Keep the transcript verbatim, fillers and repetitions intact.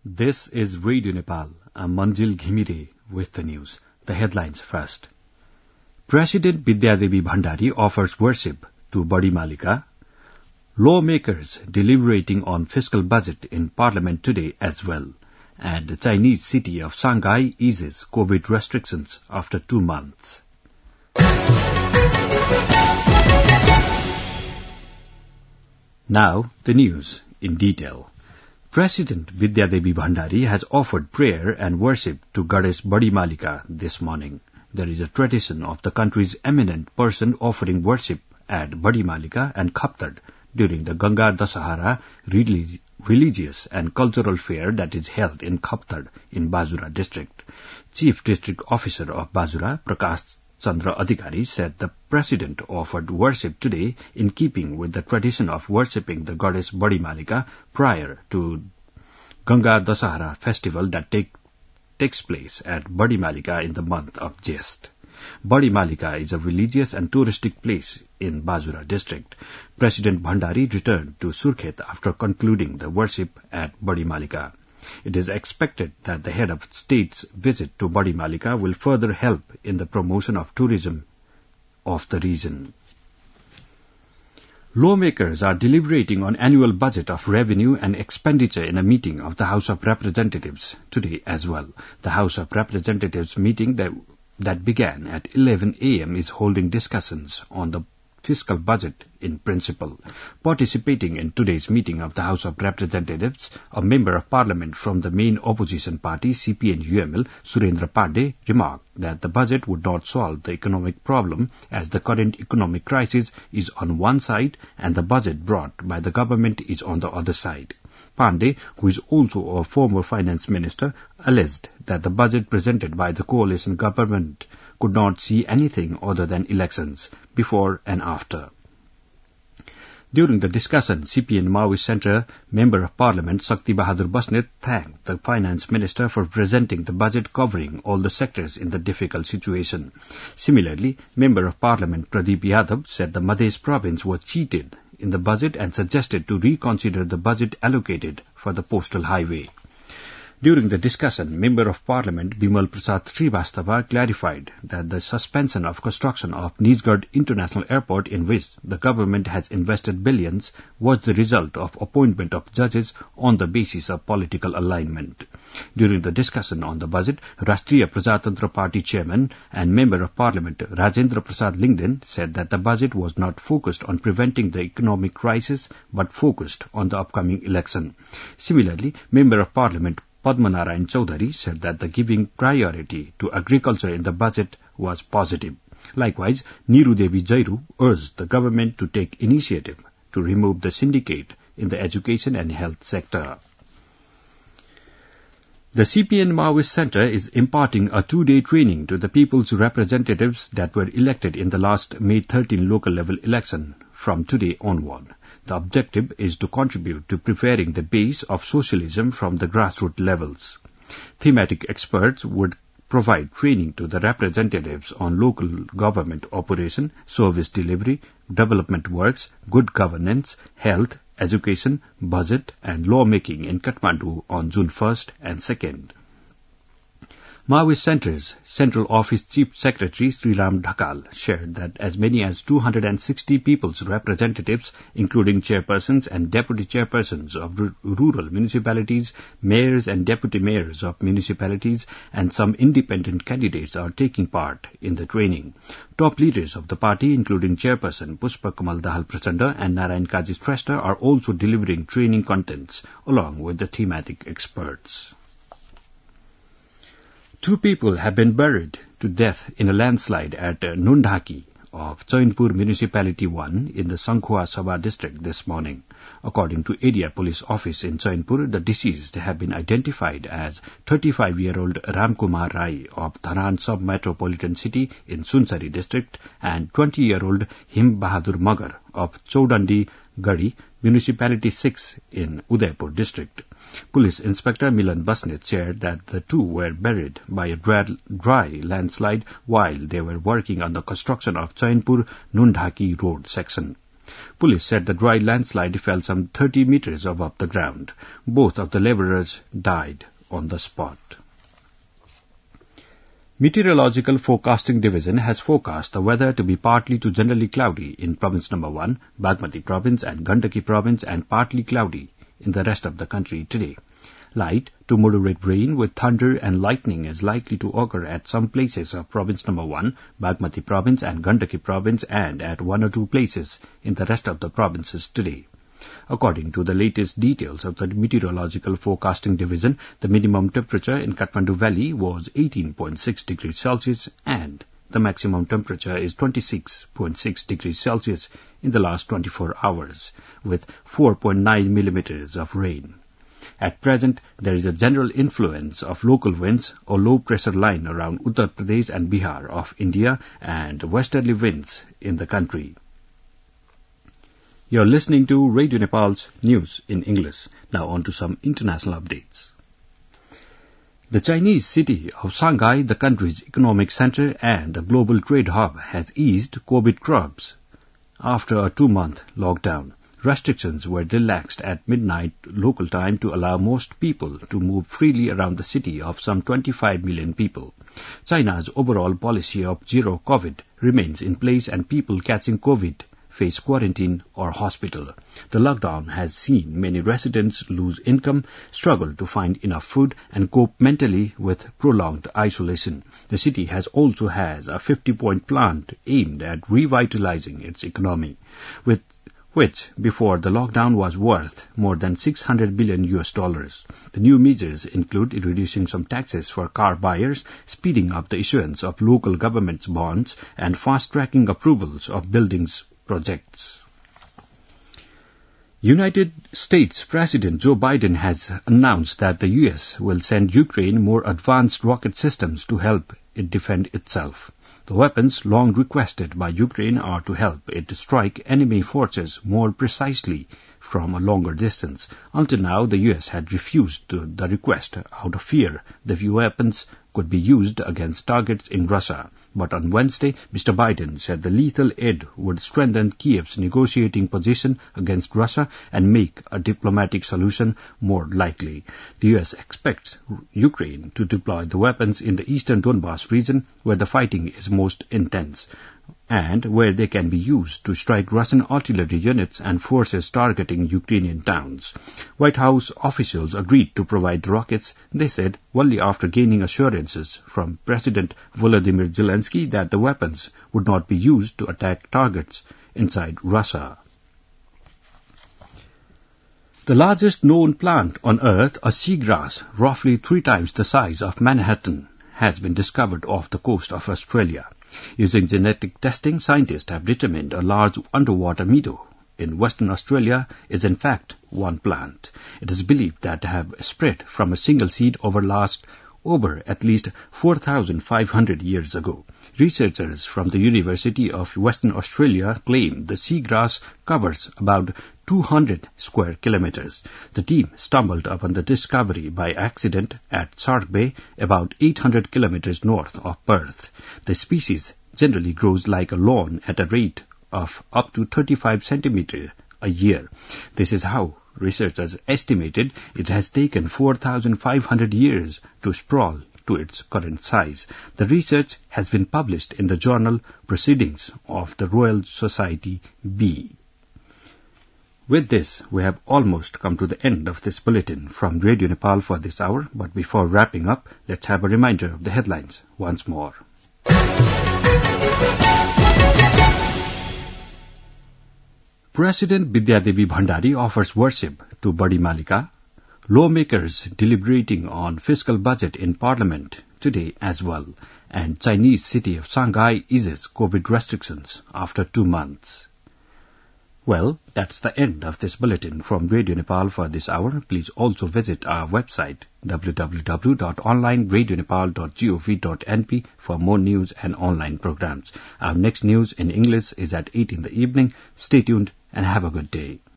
This is Radio Nepal. I'm Manjil Ghimire with the news. The headlines first. President Vidyadevi Bhandari offers worship to Badi Malika. Lawmakers deliberating on fiscal budget in Parliament today as well. And the Chinese city of Shanghai eases COVID restrictions after two months. Now, the news in detail. President Vidyadevi Bhandari has offered prayer and worship to goddess Badi Malika this morning. There is a tradition of the country's eminent person offering worship at Badi Malika and Khaptad during the Ganga Dasahara relig- religious and cultural fair that is held in Khaptad in Bajura district. Chief District Officer of Bajura, Prakash Chandra Adhikari, said the president offered worship today in keeping with the tradition of worshipping the goddess Badi Malika prior to Ganga Dasahara festival that take, takes place at Badi Malika in the month of Jyesth. Badi Malika is a religious and touristic place in Bajura district. President Bhandari returned to Surkhet after concluding the worship at Badi Malika. It is expected that the head of state's visit to Badi Malika will further help in the promotion of tourism of the region. Lawmakers are deliberating on annual budget of revenue and expenditure in a meeting of the House of Representatives today as well. The House of Representatives meeting that, that began at eleven a.m. is holding discussions on the fiscal budget in principle. Participating in today's meeting of the House of Representatives, a member of parliament from the main opposition party, C P N U M L, Surendra Pandey, remarked that the budget would not solve the economic problem as the current economic crisis is on one side and the budget brought by the government is on the other side. Pandey, who is also a former finance minister, alleged that the budget presented by the coalition government could not see anything other than elections before and after. During the discussion, C P N Maoist Centre Member of Parliament Shakti Bahadur Basnet thanked the Finance Minister for presenting the budget covering all the sectors in the difficult situation. Similarly, Member of Parliament Pradeep Yadav said the Madhya province was cheated in the budget and suggested to reconsider the budget allocated for the postal highway. During the discussion, Member of Parliament Bimal Prasad Srivastava clarified that the suspension of construction of Nijgarh International Airport, in which the government has invested billions, was the result of appointment of judges on the basis of political alignment. During the discussion on the budget, Rashtriya Prajatantra Party Chairman and Member of Parliament Rajendra Prasad Lingden said that the budget was not focused on preventing the economic crisis but focused on the upcoming election. Similarly, Member of Parliament Padmanarayan Chaudhary said that the giving priority to agriculture in the budget was positive. Likewise, Neeru Devi Jairu urged the government to take initiative to remove the syndicate in the education and health sector. The C P N Maoist Centre is imparting a two-day training to the people's representatives that were elected in the last May thirteenth local level election from today onward. The objective is to contribute to preparing the base of socialism from the grassroots levels. Thematic experts would provide training to the representatives on local government operation, service delivery, development works, good governance, health, education, budget and lawmaking in Kathmandu on June first and second. Maoist Centre's Central Office Chief Secretary Sriram Dhakal shared that as many as two hundred sixty people's representatives, including chairpersons and deputy chairpersons of r- rural municipalities, mayors and deputy mayors of municipalities, and some independent candidates are taking part in the training. Top leaders of the party, including chairperson Pushpa Kamal Dahal Prachanda and Narayan Kaji Shrestha, are also delivering training contents along with the thematic experts. Two people have been buried to death in a landslide at uh, Nundhaki of Chainpur Municipality one in the Sankhua Sabha district this morning. According to Area Police Office in Chainpur, the deceased have been identified as thirty-five-year-old Ramkumar Rai of Dharan Sub-Metropolitan City in Sunsari district and twenty-year-old Him Bahadur Magar of Chaudandi Gadi, Municipality six in Udaipur district. Police Inspector Milan Basnet shared that the two were buried by a dry landslide while they were working on the construction of Chainpur-Nundhaki road section. Police said the dry landslide fell some thirty meters above the ground. Both of the laborers died on the spot. Meteorological Forecasting Division has forecast the weather to be partly to generally cloudy in Province Number one, Bagmati Province and Gandaki Province, and partly cloudy in the rest of the country today. Light to moderate rain with thunder and lightning is likely to occur at some places of Province Number one, Bagmati Province and Gandaki Province, and at one or two places in the rest of the provinces today. According to the latest details of the Meteorological Forecasting Division, the minimum temperature in Kathmandu Valley was eighteen point six degrees Celsius and the maximum temperature is twenty-six point six degrees Celsius in the last twenty-four hours, with four point nine millimeters of rain. At present, there is a general influence of local winds or low-pressure line around Uttar Pradesh and Bihar of India and westerly winds in the country. You're listening to Radio Nepal's news in English. Now on to some international updates. The Chinese city of Shanghai, the country's economic center and a global trade hub, has eased COVID curbs after a two-month lockdown. Restrictions were relaxed at midnight local time to allow most people to move freely around the city of some twenty-five million people. China's overall policy of zero COVID remains in place and people catching COVID face quarantine or hospital. The lockdown has seen many residents lose income, struggle to find enough food, and cope mentally with prolonged isolation. The city has also has a fifty-point plan aimed at revitalizing its economy, with which before the lockdown was worth more than six hundred billion U S dollars. The new measures include reducing some taxes for car buyers, speeding up the issuance of local government's bonds, and fast-tracking approvals of buildings projects. United States President Joe Biden has announced that the U S will send Ukraine more advanced rocket systems to help it defend itself. The weapons long requested by Ukraine are to help it strike enemy forces more precisely from a longer distance. Until now, the U S had refused the request out of fear the weapons could be used against targets in Russia. But on Wednesday, Mister Biden said the lethal aid would strengthen Kiev's negotiating position against Russia and make a diplomatic solution more likely. The U S expects Ukraine to deploy the weapons in the eastern Donbas region, where the fighting is most intense, and where they can be used to strike Russian artillery units and forces targeting Ukrainian towns. White House officials agreed to provide the rockets, they said, only after gaining assurances from President Volodymyr Zelensky that the weapons would not be used to attack targets inside Russia. The largest known plant on Earth, a seagrass roughly three times the size of Manhattan, has been discovered off the coast of Australia. Using genetic testing, scientists have determined a large underwater meadow in Western Australia is in fact one plant. It is believed that to have spread from a single seed over last over at least four thousand five hundred years ago. Researchers from the University of Western Australia claim the seagrass covers about two hundred square kilometers. The team stumbled upon the discovery by accident at Shark Bay, about eight hundred kilometers north of Perth. The species generally grows like a lawn at a rate of up to thirty-five centimeters a year. This is how researchers estimated it has taken four thousand five hundred years to sprawl to its current size. The research has been published in the journal Proceedings of the Royal Society B. With this, we have almost come to the end of this bulletin from Radio Nepal for this hour, but before wrapping up, let's have a reminder of the headlines once more. President Vidyadevi Bhandari offers worship to Badi Malika. Lawmakers deliberating on fiscal budget in Parliament today as well. And Chinese city of Shanghai eases COVID restrictions after two months. Well, that's the end of this bulletin from Radio Nepal for this hour. Please also visit our website w w w dot online radio nepal dot gov dot n p for more news and online programs. Our next news in English is at eight in the evening. Stay tuned and have a good day.